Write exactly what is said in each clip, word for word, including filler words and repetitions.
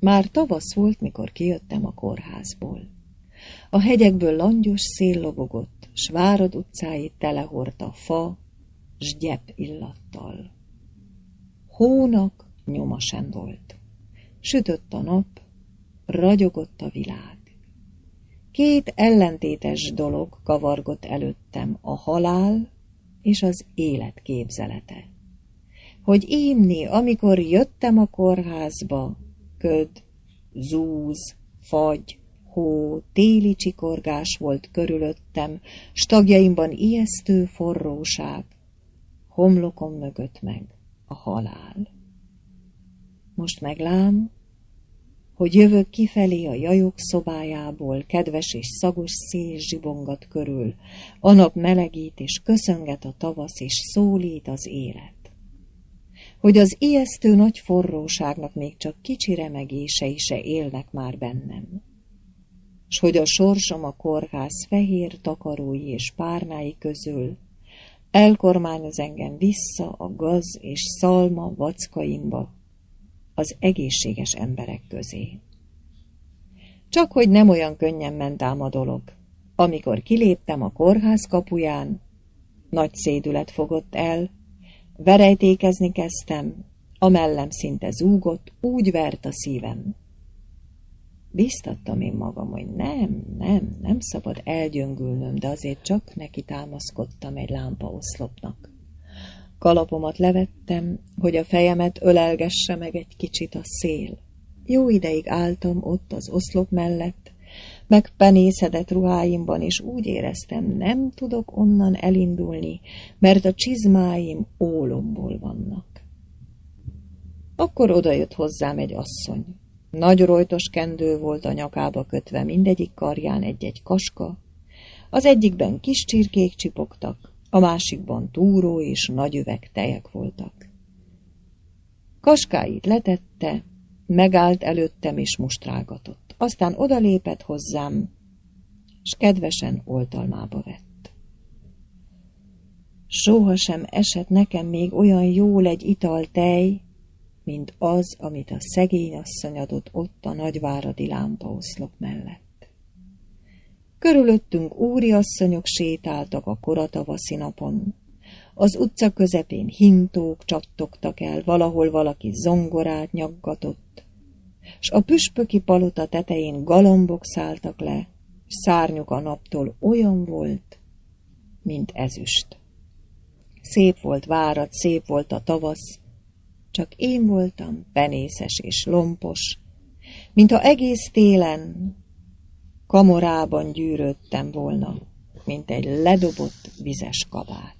Már tavasz volt, mikor kijöttem a kórházból. A hegyekből langyos szél lobogott, s Várad utcáit telehordta fa, s gyep illattal. Hónak nyoma sem volt. Sütött a nap, ragyogott a világ. Két ellentétes dolog kavargott előttem, a halál és az élet képzelete. Hogy ímni, amikor jöttem a kórházba, köd, zúz, fagy, hó, téli csikorgás volt körülöttem, s tagjaimban ijesztő forróság, homlokom mögött meg a halál. Most meglám, hogy jövök kifelé a jajok szobájából, kedves és szagos szél zsibongat körül, a nap melegít és köszönget a tavasz, és szólít az élet. Hogy az ijesztő nagy forróságnak még csak kicsi remegései se élnek már bennem, s hogy a sorsom a kórház fehér takarói és párnái közül elkormányoz engem vissza a gaz és szalma vackaimba, az egészséges emberek közé. Csak hogy nem olyan könnyen ment ám a dolog. Amikor kiléptem a kórház kapuján, nagy szédület fogott el, verejtékezni kezdtem, a mellem szinte zúgott, úgy vert a szívem. Biztattam én magam, hogy nem, nem, nem szabad elgyöngülnöm, de azért csak neki támaszkodtam egy lámpaoszlopnak. Kalapomat levettem, hogy a fejemet ölelgesse meg egy kicsit a szél. Jó ideig álltam ott az oszlop mellett, megpenészedett ruháimban, és úgy éreztem, nem tudok onnan elindulni, mert a csizmáim ólomból vannak. Akkor odajött hozzám egy asszony. Nagy rojtos kendő volt a nyakába kötve, mindegyik karján egy-egy kaska, az egyikben kis csirkék csipogtak, a másikban túró és nagy üveg tejek voltak. Kaskáit letette, megállt előttem és mustrálgatott. Aztán odalépett hozzám, s kedvesen oltalmába vett. Sohasem esett nekem még olyan jól egy ital tej, mint az, amit a szegény asszony adott ott a nagyváradi lámpaoszlop mellett. Körülöttünk úriasszonyok sétáltak a koratavaszi napon. Az utca közepén hintók csattogtak el, valahol valaki zongorát nyaggatott, s a püspöki palota tetején galambok szálltak le, s szárnyuk a naptól olyan volt, mint ezüst. Szép volt Várad, szép volt a tavasz, csak én voltam penészes és lompos, mintha egész télen kamorában gyűrődtem volna, mint egy ledobott vizes kabát.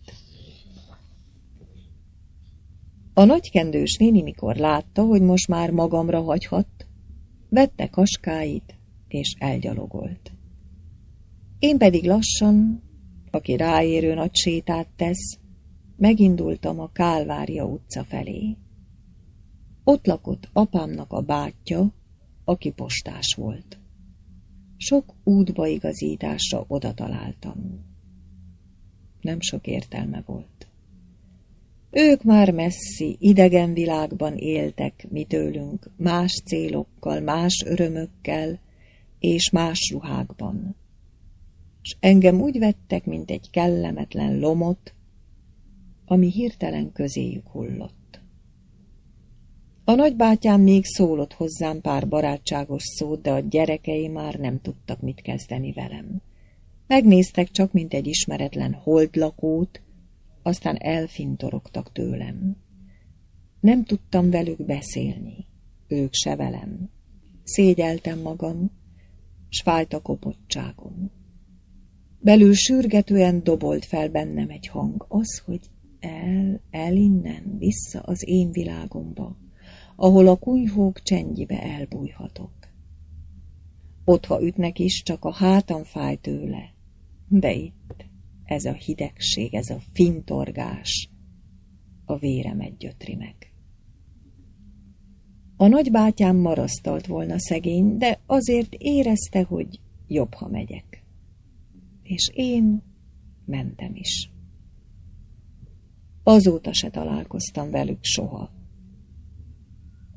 A nagykendős néni, mikor látta, hogy most már magamra hagyhat, vette kaskáit, és elgyalogolt. Én pedig lassan, aki ráérő nagy sétát tesz, megindultam a Kálvária utca felé. Ott lakott apámnak a bátyja, aki postás volt. Sok útbaigazításra oda találtam. Nem sok értelme volt. Ők már messzi, idegen világban éltek, mi tőlünk, más célokkal, más örömökkel és más ruhákban. S engem úgy vettek, mint egy kellemetlen lomot, ami hirtelen közéjük hullott. A nagybátyám még szólott hozzám pár barátságos szót, de a gyerekei már nem tudtak mit kezdeni velem. Megnéztek csak, mint egy ismeretlen holdlakót, aztán elfintorogtak tőlem. Nem tudtam velük beszélni, ők se velem. Szégyeltem magam, s fájt a kopottságom. Belül sürgetően dobolt fel bennem egy hang, az, hogy el, el innen, vissza az én világomba, ahol a kunyhók csendjibe elbújhatok. Ott, ha ütnek is, csak a hátam fáj tőle, de itt ez a hidegség, ez a fintorgás, a véremet gyötri meg. A nagybátyám marasztalt volna szegény, de azért érezte, hogy jobb, ha megyek. És én mentem is. Azóta se találkoztam velük soha.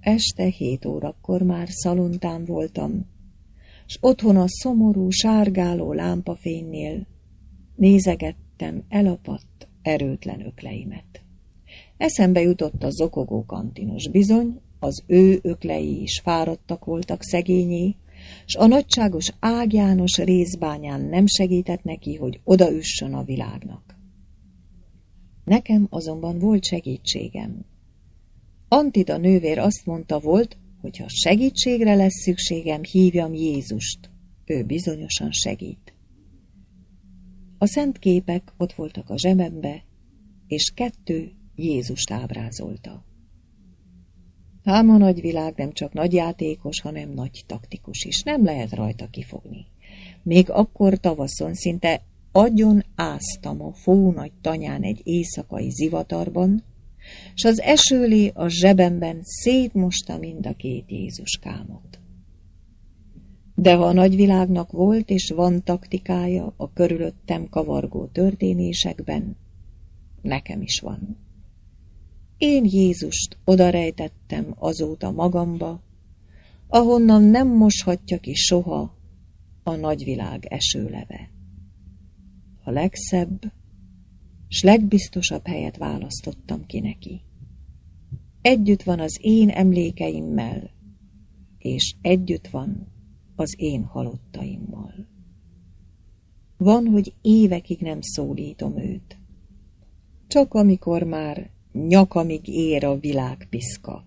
este hét órakor már szalontán voltam, s otthon a szomorú, sárgáló lámpafénynél nézegettem elapadt, erőtlen ökleimet. Eszembe jutott a zokogó kantinos, bizony, az ő öklei is fáradtak voltak szegényé, s a nagyságos Ág János rézbányán nem segített neki, hogy odaüssön a világnak. Nekem azonban volt segítségem. Antida nővér azt mondta volt, hogy ha segítségre lesz szükségem, hívjam Jézust, ő bizonyosan segít. A szent képek ott voltak a zsebembe, és kettő Jézust ábrázolta. Ám a nagyvilág nem csak nagy játékos, hanem nagy taktikus is, nem lehet rajta kifogni. Még akkor tavaszon szinte agyon áztam a fó nagy tanyán egy éjszakai zivatarban, s az esőlé a zsebemben szétmosta mind a két Jézuskámot. De ha a nagyvilágnak volt és van taktikája a körülöttem kavargó történésekben, nekem is van. Én Jézust odarejtettem azóta magamba, ahonnan nem moshatja ki soha a nagyvilág esőleve. A legszebb s legbiztosabb helyet választottam ki neki. Együtt van az én emlékeimmel, és együtt van az én halottaimmal. Van, hogy évekig nem szólítom őt, csak amikor már nyakamig ér a világ piszka.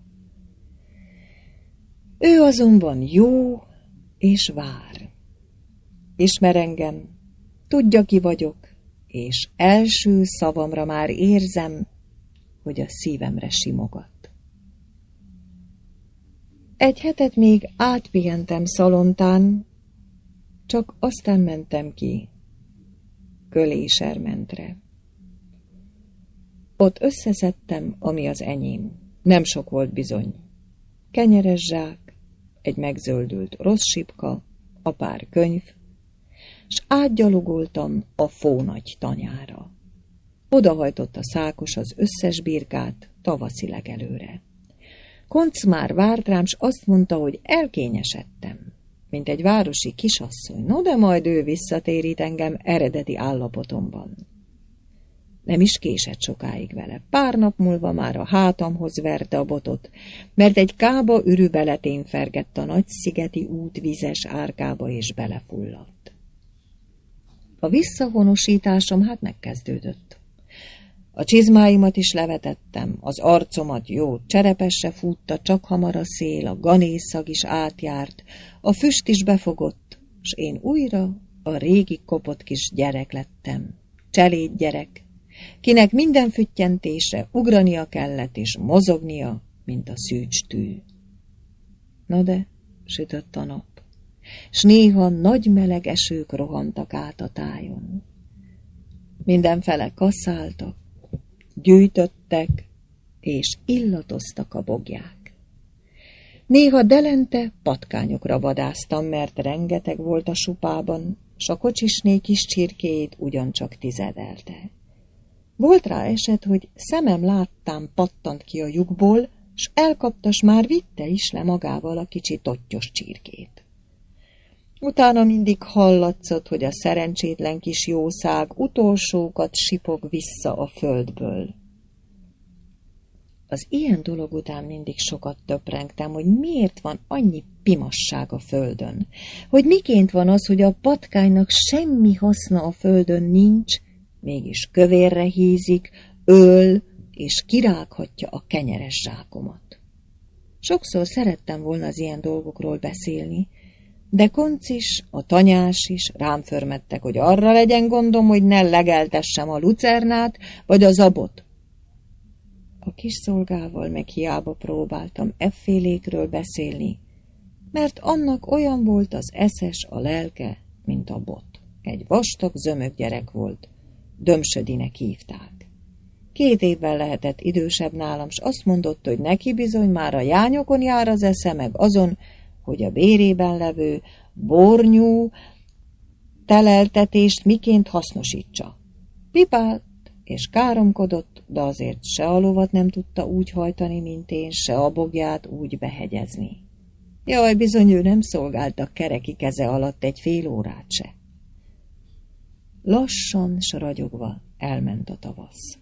Ő azonban jó és vár. Ismer engem, tudja, ki vagyok, és első szavamra már érzem, hogy a szívemre simogat. Egy hetet még átpihentem Szalontán, csak aztán mentem ki Kölésermentre. Ott összeszedtem, ami az enyém. Nem sok volt bizony. Kenyeres zsák, egy megzöldült rossz sipka, a pár könyv, s átgyalogoltam a fónagy tanyára. Odahajtott a szákos az összes birkát tavaszi legelőre. Konc már várt rám, s azt mondta, hogy elkényesedtem, mint egy városi kisasszony, no de majd ő visszatérít engem eredeti állapotomban. Nem is késett sokáig vele. Pár nap múlva már a hátamhoz verte a botot, mert egy kába ürű beletén fergett a nagyszigeti út vizes árkába, és belefulladt. A visszahonosításom hát megkezdődött. A csizmáimat is levetettem, az arcomat jó cserepesre fútta, csak hamar a szél, a ganészszag is átjárt, a füst is befogott, s én újra a régi kopott kis gyerek lettem, cseléd gyerek, kinek minden füttyentésre ugrania kellett és mozognia, mint a szűcs tű. Na de, sütött a nap, s néha nagy meleg esők rohantak át a tájon. Mindenfele kaszáltak, gyűjtöttek, és illatoztak a bogyák. Néha delente patkányokra vadásztam, mert rengeteg volt a supában, s a kocsisné kis csirkéjét ugyancsak tizedelte. Volt rá eset, hogy szemem láttám pattant ki a lyukból, s elkapta, s már vitte is le magával a kicsi tottyos csirkét. Utána mindig hallatszott, hogy a szerencsétlen kis jószág utolsókat sipog vissza a földből. Az ilyen dolog után mindig sokat töprengtem, hogy miért van annyi pimasság a földön, hogy miként van az, hogy a patkánynak semmi haszna a földön nincs, mégis kövérre hízik, öl és kirághatja a kenyeres zsákomat. Sokszor szerettem volna az ilyen dolgokról beszélni, de Konc is, a tanyás is rám förmettek, hogy arra legyen gondom, hogy ne legeltessem a lucernát vagy a zabot. A kis szolgával meg hiába próbáltam effélékről beszélni, mert annak olyan volt az eszes a lelke, mint a bot. Egy vastag zömök gyerek volt, Dömsödinek hívták. Két évvel lehetett idősebb nálam, s azt mondott, hogy neki bizony már a jányokon jár az esze, meg azon, hogy a bérében levő bornyú teleltetést miként hasznosítsa. Pipát és káromkodott, de azért se a lovat nem tudta úgy hajtani, mint én, se a bogját úgy behegyezni. Jaj, bizony ő nem szolgálta kereki keze alatt egy fél órát se. Lassan, s ragyogva elment a tavasz.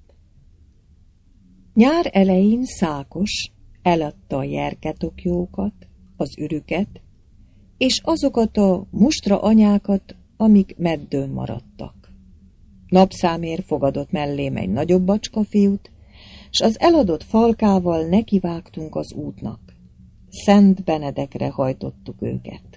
Nyár elején Szákos eladta a jerketokjókat, az ürüket, és azokat a mustra anyákat, amik meddőn maradtak. Napszámért fogadott mellém egy nagyobb bacskafiút, s az eladott falkával nekivágtunk az útnak. Szent Benedekre hajtottuk őket.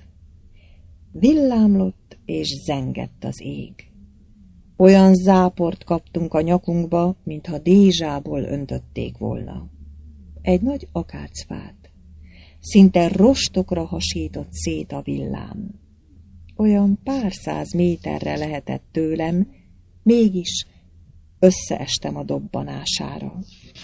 Villámlott és zengett az ég. Olyan záport kaptunk a nyakunkba, mintha dézsából öntötték volna. Egy nagy akácfát. Szinte rostokra hasított szét a villám. Olyan pár száz méterre lehetett tőlem, mégis összeestem a dobbanására.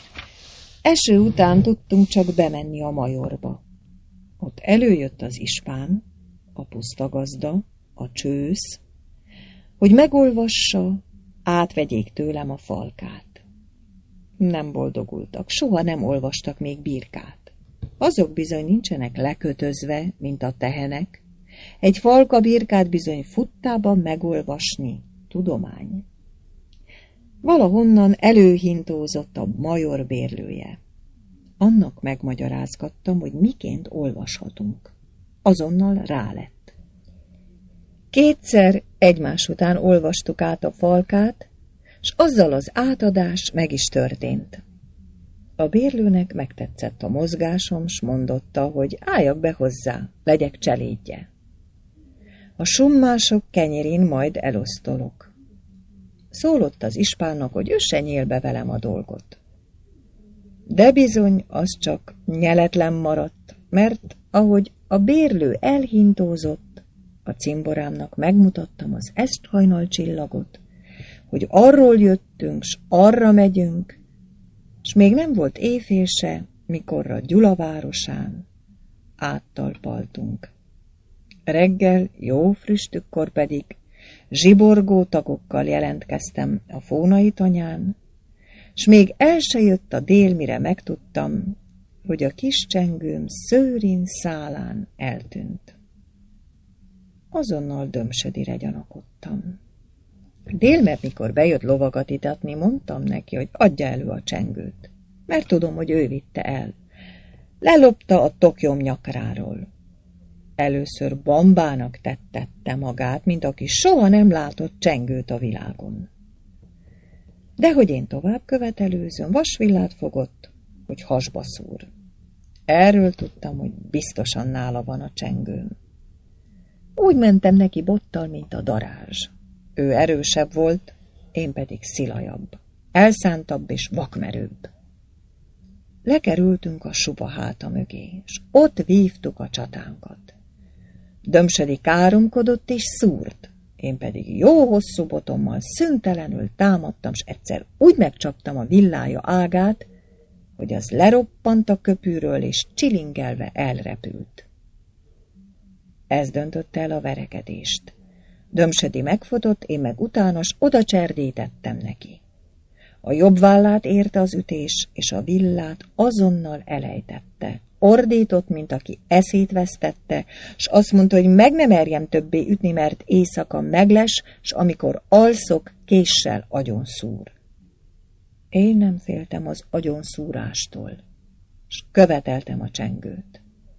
Eső után tudtunk csak bemenni a majorba. Ott előjött az ispán, a pusztagazda, a csősz, hogy megolvassa, átvegyék tőlem a falkát. Nem boldogultak, soha nem olvastak még birkát. Azok bizony nincsenek lekötözve, mint a tehenek. Egy falka birkát bizony futtában megolvasni, tudomány. Valahonnan előhintózott a major bérlője. Annak megmagyarázgattam, hogy miként olvashatunk. Azonnal rálett. Kétszer egymás után olvastuk át a falkát, s azzal az átadás meg is történt. A bérlőnek megtetszett a mozgásom, s mondotta, hogy álljak be hozzá, legyek cselédje. A summások kenyerén majd elosztolok. Szólott az ispánnak, hogy össe nyélbe velem a dolgot. De bizony, az csak nyeletlen maradt, mert ahogy a bérlő elhintózott, a cimborámnak megmutattam az esthajnalcsillagot, hogy arról jöttünk, s arra megyünk, s még nem volt éjfél se, mikorra Gyula városán áttalpaltunk. Reggel, jó früstükkor pedig zsiborgó tagokkal jelentkeztem a Fónai tanyán, s még el se jött a dél, mire megtudtam, hogy a kis csengőm szőrin szálán eltűnt. Azonnal Dömsödire gyanakodtam. Délmer, mikor bejött lovagat itatni, mondtam neki, hogy adja elő a csengőt, mert tudom, hogy ő vitte el. Lelopta a tokjom nyakráról. Először bambának tettette magát, mint aki soha nem látott csengőt a világon. De hogy én tovább követelőzöm, vasvillát fogott, hogy hasba szúr. Erről tudtam, hogy biztosan nála van a csengőm. Úgy mentem neki bottal, mint a darázs. Ő erősebb volt, én pedig szilajabb, elszántabb és vakmerőbb. Lekerültünk a suba háta mögé, és ott vívtuk a csatánkat. Dömsödi káromkodott és szúrt, én pedig jó hosszú botommal szüntelenül támadtam, s egyszer úgy megcsaptam a villája ágát, hogy az leroppant a köpűről, és csilingelve elrepült. Ez döntötte el a verekedést. Dömsödi megfotott, én meg utánas oda cserdítettem neki. A jobb vállát érte az ütés, és a villát azonnal elejtette. Ordított, mint aki eszét vesztette, s azt mondta, hogy meg nem merjem többé ütni, mert éjszaka megles, s amikor alszok, késsel agyonszúr. Én nem féltem az agyonszúrástól, s követeltem a csengőt.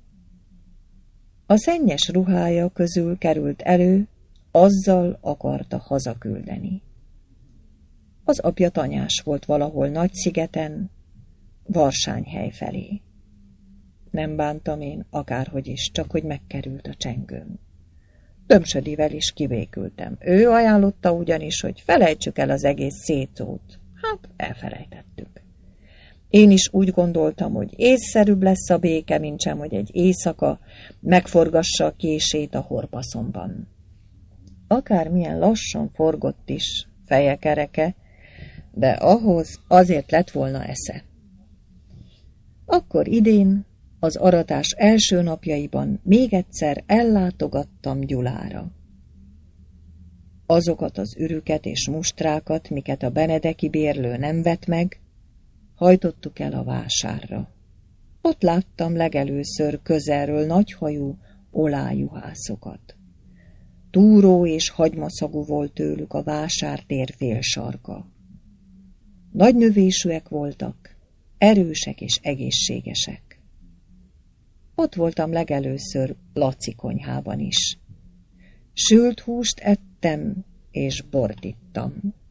A szennyes ruhája közül került elő, azzal akarta hazaküldeni. Az apja tanyás volt valahol Nagyszigeten, Varsányhely felé. Nem bántam én, akárhogy is, csak hogy megkerült a csengőm. Dömsödivel is kivékültem. Ő ajánlotta ugyanis, hogy felejtsük el az egész szétót. Hát, elfelejtettük. Én is úgy gondoltam, hogy észszerűbb lesz a béke, mintsem, hogy egy éjszaka megforgassa a kését a horpaszomban. Akármilyen lassan forgott is feje kereke, de ahhoz azért lett volna esze. Akkor idén, az aratás első napjaiban még egyszer ellátogattam Gyulára. Azokat az ürüket és mustrákat, miket a benedeki bérlő nem vett meg, hajtottuk el a vásárra. Ott láttam legelőször közelről nagyhajú olájuhászokat. Túró és hagymaszagú volt tőlük a vásártér fél sarka. Nagy növésűek voltak, erősek és egészségesek. Ott voltam legelőször Laci konyhában is. Sült húst ettem, és bort ittam.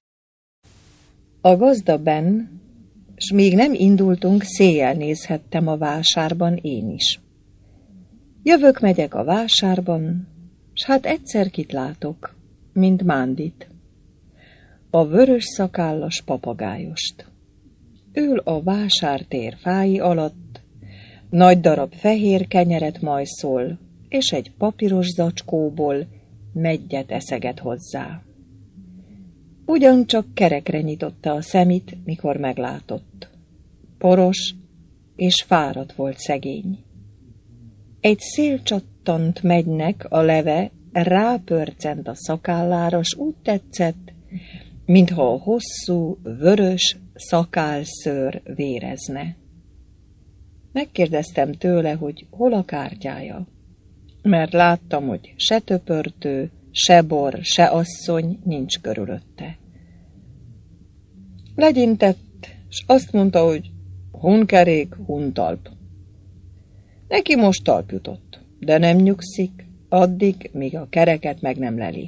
A gazda benn, s még nem indultunk, széjjel nézhettem a vásárban én is. Jövök, megyek a vásárban, s hát egyszer kit látok, mint Mándit. A vörös szakállas papagájost. Ül a vásártér fái alatt, nagy darab fehér kenyeret majszol, és egy papíros zacskóból meggyet eszeget hozzá. Ugyancsak kerekre nyitotta a szemét, mikor meglátott. Poros és fáradt volt szegény. Egy szél csattant megynek a leve, rápörcent a szakállára, s úgy tetszett, mintha a hosszú, vörös szakálszőr vérezne. Megkérdeztem tőle, hogy hol a kártyája, mert láttam, hogy se töpörtő, se bor, se asszony nincs körülötte. Legyintett, s azt mondta, hogy hunkerék, huntalp. Neki most talp jutott, de nem nyugszik, addig, míg a kereket meg nem leli.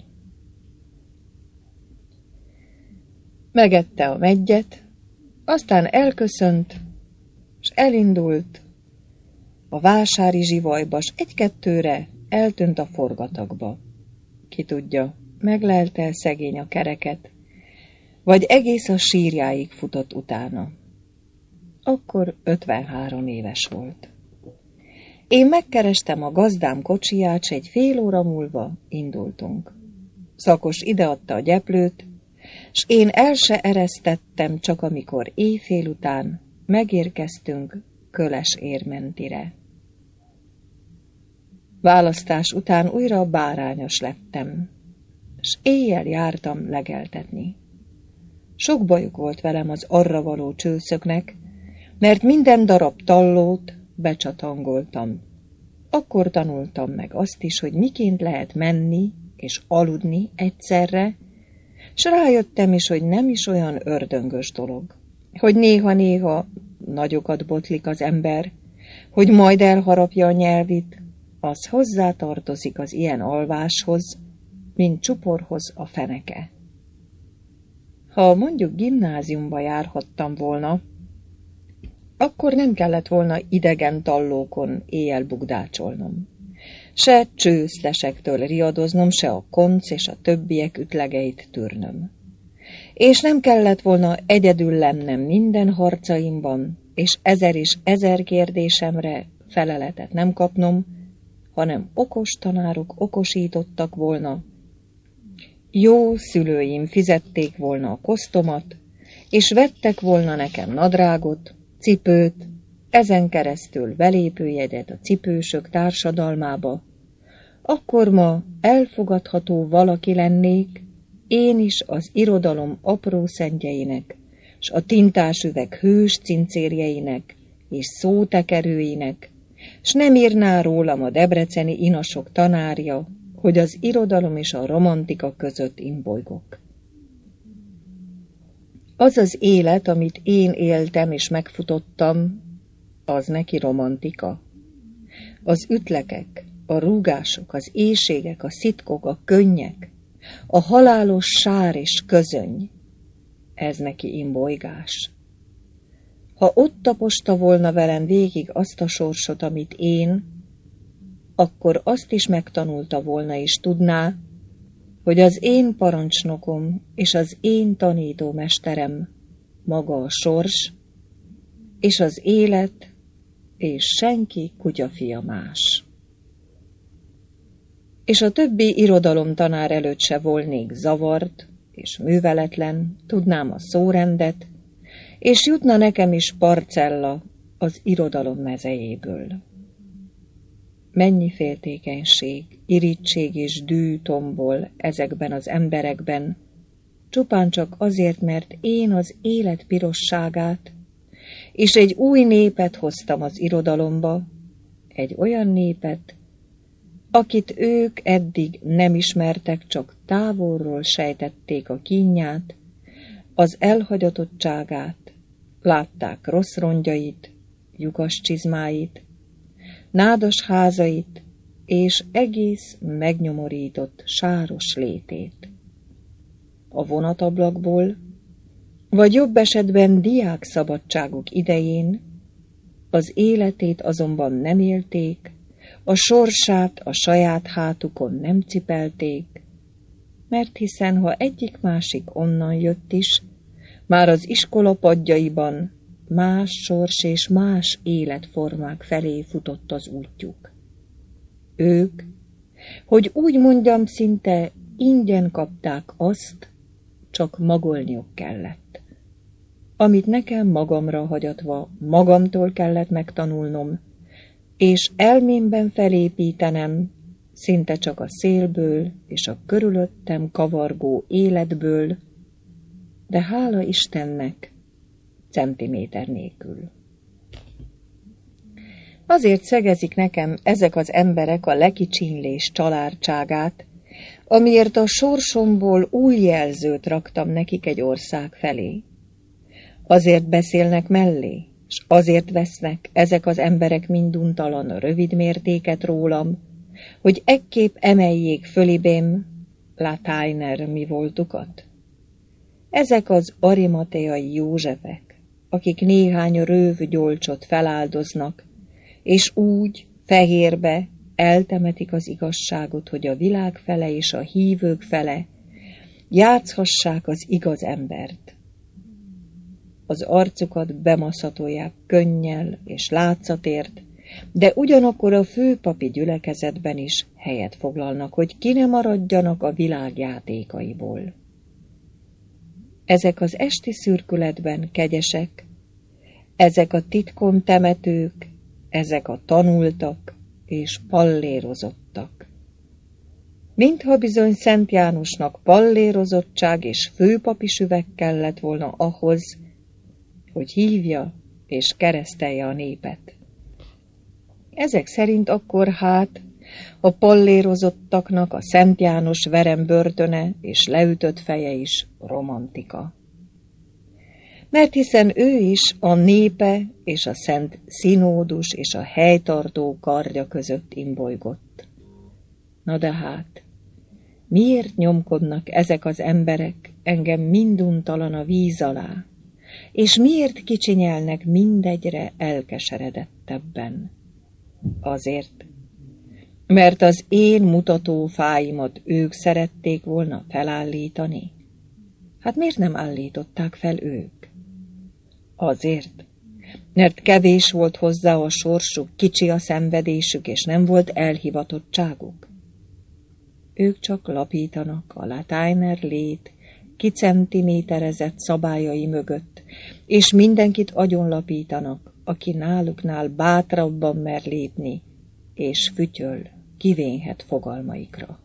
Megette a meggyet, aztán elköszönt, s elindult a vásári zsivajba, s egy-kettőre eltűnt a forgatagba. Ki tudja, meglelte szegény a kereket, vagy egész a sírjáig futott utána. Akkor ötvenhárom éves volt. Én megkerestem a gazdám kocsiját, s egy fél óra múlva indultunk. Szakos ideadta a gyeplőt, s én el se eresztettem, csak amikor éjfél után megérkeztünk Köles érmentire. Választás után újra bárányos lettem, s éjjel jártam legeltetni. Sok bajuk volt velem az arra való csőszöknek, mert minden darab tallót becsatangoltam. Akkor tanultam meg azt is, hogy miként lehet menni és aludni egyszerre, s rájöttem is, hogy nem is olyan ördöngös dolog, hogy néha-néha nagyokat botlik az ember, hogy majd elharapja a nyelvit, az hozzátartozik az ilyen alváshoz, mint csuporhoz a feneke. Ha mondjuk gimnáziumba járhattam volna, akkor nem kellett volna idegen tallókon éjjel bugdácsolnom. Se csőszlesektől riadoznom, se a konc és a többiek ütlegeit tűrnöm. És nem kellett volna egyedül lennem minden harcaimban, és ezer és ezer kérdésemre feleletet nem kapnom, hanem okos tanárok okosítottak volna, jó szülőim fizették volna a kosztomat, és vettek volna nekem nadrágot, cipőt, ezen keresztül belépőjegyet a cipősök társadalmába, akkor ma elfogadható valaki lennék, én is az irodalom apró szentjeinek, s a tintásüveg hős cincérjeinek és szótekerőinek, s nem írná rólam a debreceni inasok tanárja, hogy az irodalom és a romantika között imbolygok. Az az élet, amit én éltem és megfutottam, az neki romantika. Az ütlekek, a rúgások, az éhségek, a szitkok, a könnyek, a halálos sár és közöny, ez neki imbolygás. Ha ott taposta volna velem végig azt a sorsot, amit én, akkor azt is megtanulta volna és tudná, hogy az én parancsnokom és az én tanítómesterem maga a sors, és az élet, és senki kutyafia más. És a többi irodalomtanár előtt se volnék zavart és műveletlen, tudnám a szórendet, és jutna nekem is parcella az irodalom mezejéből. Mennyi féltékenység, irítség és dű tombol ezekben az emberekben, csupán csak azért, mert én az élet pirosságát, és egy új népet hoztam az irodalomba, egy olyan népet, akit ők eddig nem ismertek, csak távolról sejtették a kínját, az elhagyatottságát, látták rossz rongyait, lyukas csizmáit, nádas házait és egész megnyomorított sáros létét. A vonatablakból, vagy jobb esetben diák szabadságuk idején, az életét azonban nem élték, a sorsát a saját hátukon nem cipelték, mert hiszen ha egyik-másik onnan jött is, már az iskola padjaiban más sors és más életformák felé futott az útjuk. Ők, hogy úgy mondjam, szinte ingyen kapták azt, csak magolniuk kellett. Amit nekem magamra hagyatva magamtól kellett megtanulnom, és elmémben felépítenem, szinte csak a szélből és a körülöttem kavargó életből, de hála Istennek, centiméter nélkül. Azért szegezik nekem ezek az emberek a lekicsinlés családságát, amiért a sorsomból új jelzőt raktam nekik egy ország felé. Azért beszélnek mellé, és azért vesznek ezek az emberek minduntalan rövid mértéket rólam, hogy ekképp emeljék fölibém Lateiner mi voltukat. Ezek az arimateai Józsefek, akik néhány röv gyolcsot feláldoznak, és úgy, fehérbe eltemetik az igazságot, hogy a világ fele és a hívők fele játszhassák az igaz embert. Az arcukat bemaszatolják könnyel és látszatért, de ugyanakkor a főpapi gyülekezetben is helyet foglalnak, hogy ki ne maradjanak a világ játékaiból. Ezek az esti szürkületben kegyesek, ezek a titkon temetők, ezek a tanultak és pallérozottak. Mintha bizony Szent Jánosnak pallérozottság és főpapi süveg kellett volna ahhoz, hogy hívja és keresztelje a népet. Ezek szerint akkor hát a pallérozottaknak a Szent János verembörtöne és leütött feje is romantika. Mert hiszen ő is a népe és a Szent Színódus és a helytartó kardja között imbolygott. Na de hát, miért nyomkodnak ezek az emberek engem minduntalan a víz alá, és miért kicsinyelnek mindegyre elkeseredettebben? Azért, mert az én mutatófáimat ők szerették volna felállítani. Hát miért nem állították fel ők? Azért, mert kevés volt hozzá a sorsuk, kicsi a szenvedésük, és nem volt elhivatottságuk. Ők csak lapítanak a Lateiner lét kicentiméterezett szabályai mögött, és mindenkit agyonlapítanak, aki náluknál bátrabban mer lépni, és fütyöl, kivénhet fogalmaikra.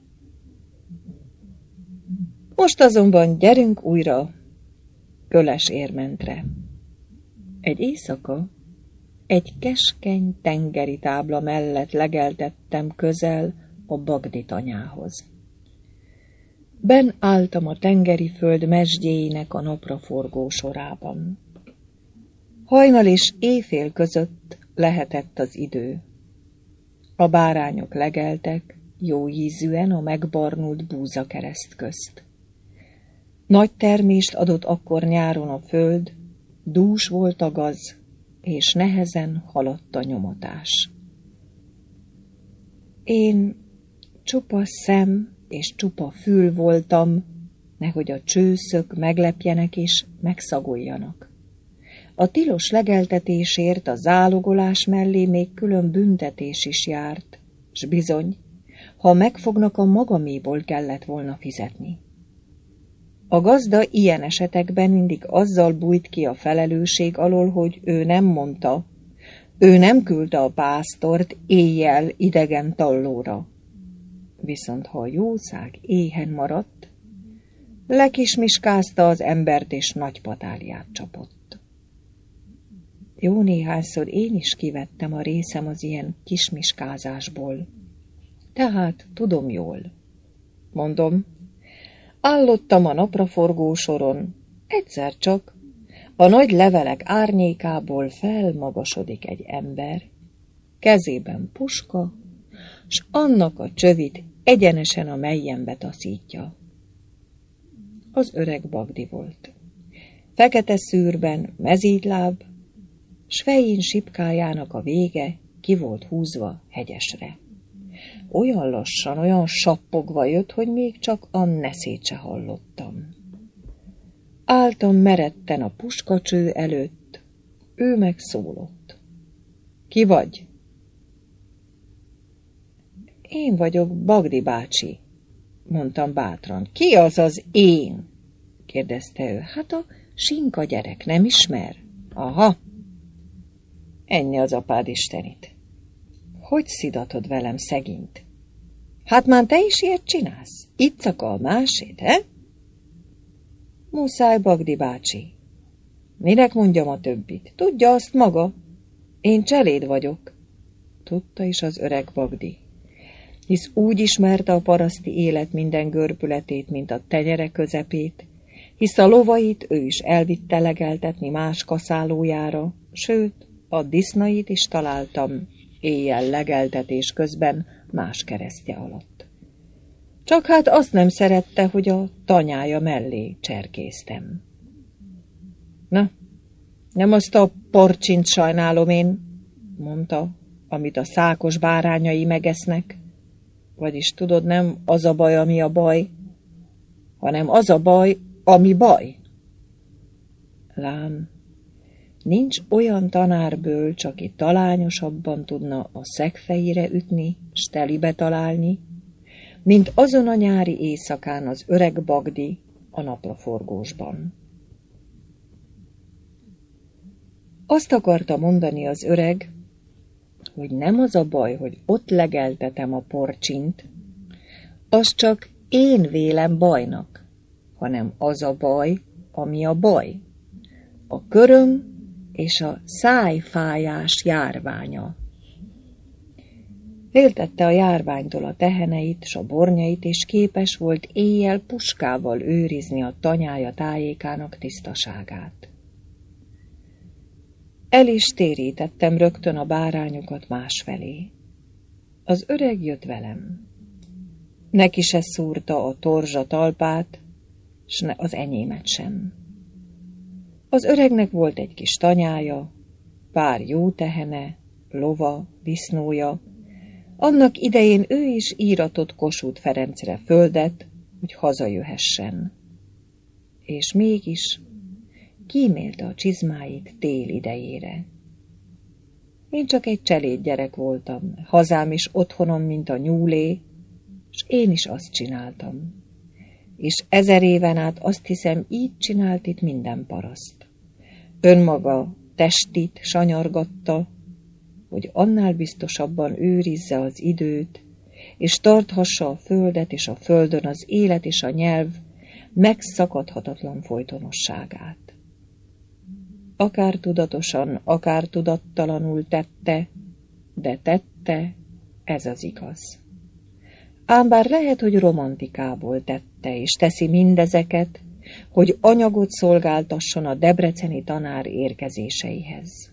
Most azonban gyerünk újra Köles érmentre. Egy éjszaka egy keskeny tengeri tábla mellett legeltettem közel a Bagdi tanyához. Benn álltam a tengeri föld mesdjéinek a napraforgó sorában. Hajnal és éjfél között lehetett az idő. A bárányok legeltek, jó ízűen a megbarnult búzakereszt közt. Nagy termést adott akkor nyáron a föld, dús volt a gaz, és nehezen haladt a nyomotás. Én csupa szem és csupa fül voltam, nehogy a csőszök meglepjenek és megszagoljanak. A tilos legeltetésért a zálogolás mellé még külön büntetés is járt, s bizony, ha megfognak, a magaméból kellett volna fizetni. A gazda ilyen esetekben mindig azzal bújt ki a felelősség alól, hogy ő nem mondta, ő nem küldte a pásztort éjjel idegen tallóra. viszont ha a jószág éhen maradt, lekismiskázta az embert, és nagy patáliát csapott. Jó néhányszor én is kivettem a részem az ilyen kismiskázásból, tehát tudom jól. Mondom, állottam a napraforgó soron, egyszer csak a nagy levelek árnyékából felmagasodik egy ember, kezében puska, s annak a csövit egyenesen a mellyembe taszítja. Az öreg Bagdi volt. Fekete szűrben, mezítláb, s fején sipkájának a vége ki volt húzva hegyesre. Olyan lassan, olyan sappogva jött, hogy még csak a neszét se hallottam. Álltam meretten a puskacső előtt, ő meg szólott. Ki vagy? Én vagyok, Bagdi bácsi, mondtam bátran. Ki az az én? kérdezte ő. Hát a Sinka gyerek, nem ismer? Aha. Ennyi az apád istenit. Hogy szidatod velem szegint? Hát már te is ilyet csinálsz? Itt a másét, he? Muszáj, Bagdi bácsi. Minek mondjam a többit? Tudja azt maga. Én cseléd vagyok. Tudta is az öreg Bagdi, hisz úgy ismerte a paraszti élet minden görbületét, mint a tenyere közepét, hisz a lovait ő is elvitte legeltetni más kaszálójára, sőt, a disznait is találtam éjjel legeltetés közben más keresztje alatt. Csak hát azt nem szerette, hogy a tanyája mellé cserkésztem. Na, nem azt a porcsint sajnálom én, mondta, amit a szákos bárányai megesznek, vagyis tudod, nem az a baj, ami a baj, hanem az a baj, ami baj. Lám, nincs olyan tanárbölcs, aki talányosabban tudna a szegfejére ütni, s telibe találni, mint azon a nyári éjszakán az öreg Bagdi a napraforgósban. Azt akarta mondani az öreg, hogy nem az a baj, hogy ott legeltetem a porcsint, az csak én vélem bajnak, hanem az a baj, ami a baj, a köröm és a szájfájás járványa. Féltette a járványtól a teheneit s a bornyait, és képes volt éjjel puskával őrizni a tanyája tájékának tisztaságát. El is térítettem rögtön a bárányokat másfelé. Az öreg jött velem. Neki se szúrta a torzsa talpát, s az enyémet sem. Az öregnek volt egy kis tanyája, pár jó tehene, lova, disznója. Annak idején ő is íratott Kossuth Ferencre földet, hogy hazajöhessen. És mégis kímélte a csizmáit tél idejére. Én csak egy cseléd gyerek voltam, hazám is otthonom, mint a nyúlé, s én is azt csináltam. És ezer éven át azt hiszem, így csinált itt minden paraszt. Önmaga testit sanyargatta, hogy annál biztosabban őrizze az időt, és tarthassa a földet és a földön az élet és a nyelv megszakadhatatlan folytonosságát. Akár tudatosan, akár tudattalanul tette, de tette, ez az igaz. Ám bár lehet, hogy romantikából tette, és teszi mindezeket, hogy anyagot szolgáltasson a debreceni tanár érkezéseihez.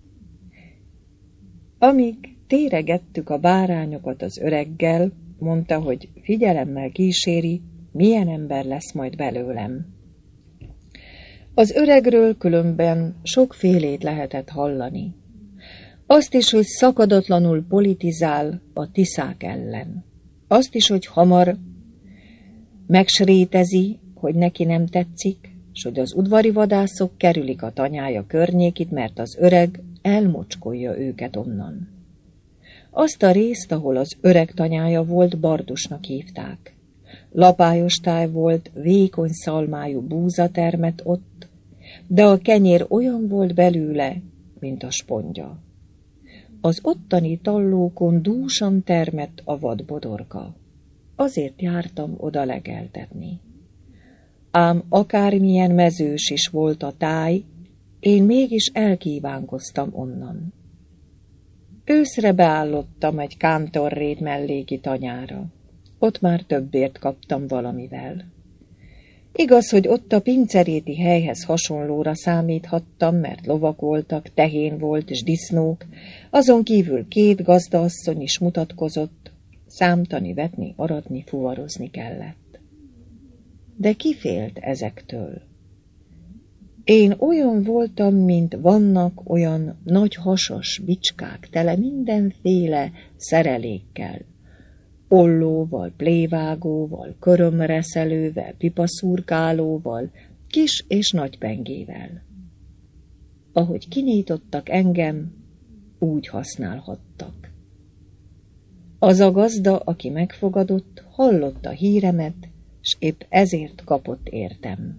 Amíg téregettük a bárányokat az öreggel, mondta, hogy figyelemmel kíséri, milyen ember lesz majd belőlem. Az öregről különben sokfélét lehetett hallani. Azt is, hogy szakadatlanul politizál a tiszák ellen. Azt is, hogy hamar megsrétezi, hogy neki nem tetszik, s hogy az udvari vadászok kerülik a tanyája környékit, mert az öreg elmocskolja őket onnan. Azt a részt, ahol az öreg tanyája volt, Bardusnak hívták. Lapályos táj volt, vékony szalmájú búza termett ott, de a kenyér olyan volt belőle, mint a spondja. Az ottani tallókon dúsan termett a vadbodorka. azért jártam oda legeltetni. Ám akármilyen mezős is volt a táj, én mégis elkívánkoztam onnan. Őszre beállottam egy kántorrét melléki tanyára. Ott már többért kaptam valamivel. Igaz, hogy ott a pinceréti helyhez hasonlóra számíthattam, mert lovak voltak, tehén volt és disznók, azon kívül két gazdaasszony is mutatkozott, számtani, vetni, aratni, fuvarozni kellett. De ki félt ezektől? Én olyan voltam, mint vannak olyan nagy hasas bicskák, tele mindenféle szerelékkel, ollóval, plévágóval, körömreszelővel, pipaszurkálóval, kis és nagy pengével. Ahogy kinyítottak engem, úgy használhattak. Az a gazda, aki megfogadott, hallotta híremet, s épp ezért kapott értem.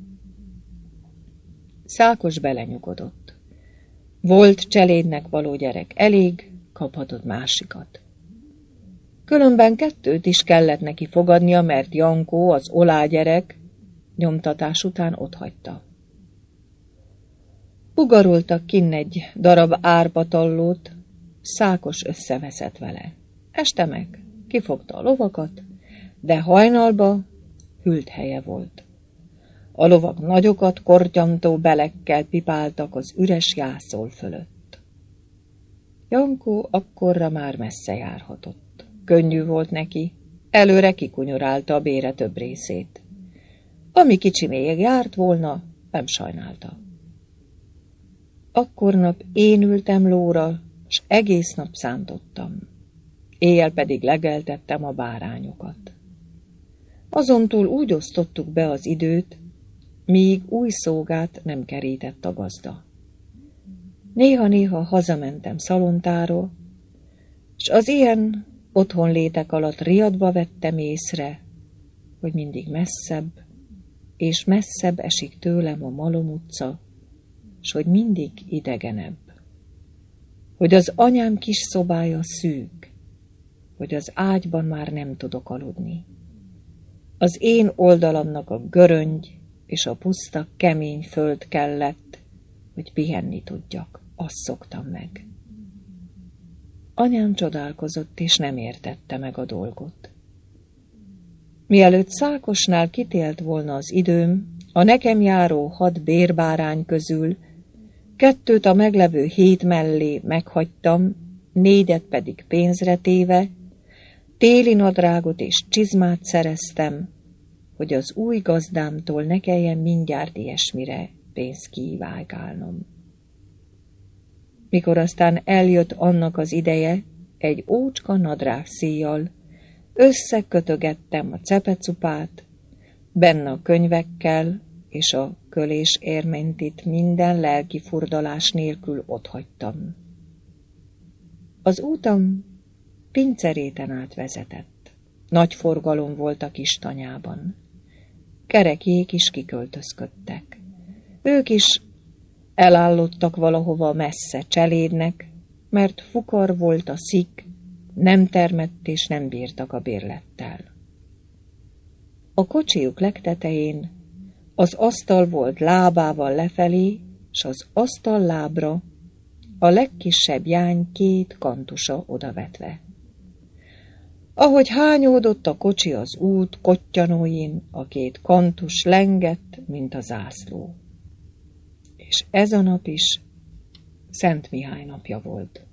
Szákos belenyugodott. Volt cselédnek való gyerek elég, kaphatott másikat. Különben kettőt is kellett neki fogadnia, mert Jankó, az olágyerek, nyomtatás után otthagyta. Ugaroltak kinn egy darab árpatallót, Szákos összeveszett vele. Este meg kifogta a lovakat, de hajnalba hűlt helye volt. A lovak nagyokat kortyantó belekkel pipáltak az üres jászol fölött. Jankó akkorra már messze járhatott. Könnyű volt neki, előre kikunyorálta a bére több részét. Ami kicsi még járt volna, nem sajnálta. Akkor nap én ültem lóra, s egész nap szántottam. Éjjel pedig legeltettem a bárányokat. Azontúl úgy osztottuk be az időt, míg új szógát nem kerített a gazda. Néha-néha hazamentem szalontáról, s az ilyen otthonlétek alatt riadva vettem észre, hogy mindig messzebb és messzebb esik tőlem a Malom utca, s hogy mindig idegenebb. Hogy az anyám kis szobája szűk, hogy az ágyban már nem tudok aludni. Az én oldalamnak a göröngy és a puszta kemény föld kellett, hogy pihenni tudjak, azt szoktam meg. Anyám csodálkozott, és nem értette meg a dolgot. Mielőtt Szákosnál kitélt volna az időm, a nekem járó hat bérbárány közül kettőt a meglevő hét mellé meghagytam, négyet pedig pénzre téve, téli nadrágot és csizmát szereztem, hogy az új gazdámtól ne kelljen mindjárt ilyesmire pénzt kivágálnom. Mikor aztán eljött annak az ideje, egy ócska nadrág szíjjal, összekötögettem a cepecupát, benne a könyvekkel, és a kölés érmentit minden lelki furdalás nélkül otthagytam. Az útam Pinceréten át vezetett. Nagy forgalom volt a kis tanyában. Kerekjék is kiköltözködtek. Ők is elállottak valahova messze cselédnek, mert fukar volt a szik, nem termett és nem bírtak a bérlettel. A kocsijuk legtetején az asztal volt lábával lefelé, s az asztal lábra a legkisebb jány két kantusa odavetve. Ahogy hányódott a kocsi az út kottyanóin, a két kantus lengett, mint a zászló. És ez a nap is Szent Mihály napja volt.